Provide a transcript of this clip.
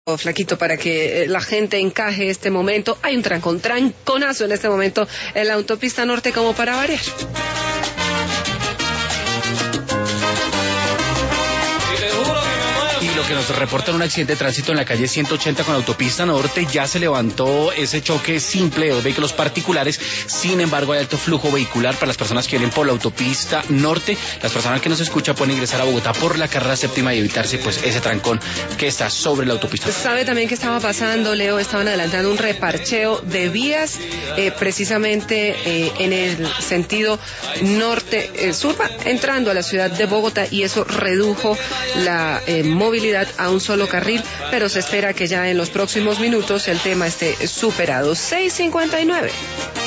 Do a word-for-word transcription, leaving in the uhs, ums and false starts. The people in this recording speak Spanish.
Flaquito, para que la gente encaje este momento. Hay un trancón, tranconazo en este momento en la autopista norte como para variar. Y lo que nos reportan un accidente de tránsito en la calle ciento ochenta con autopista norte, ya se levantó ese choque simple de dos vehículos particulares. Sin embargo, hay alto flujo vehicular para las personas que vienen por la autopista norte. Las personas que nos escuchan pueden ingresar a Bogotá por la carrera séptima y evitarse pues ese trancón que está sobre la autopista. ¿Sabe también qué estaba pasando, Leo? Estaban adelantando un reparcheo de vías eh, precisamente eh, en el sentido norte-sur, eh, entrando a la ciudad de Bogotá, y eso redujo la eh, movilidad a un solo carril, pero se espera que ya en los próximos minutos el tema esté superado. seis cincuenta y nueve.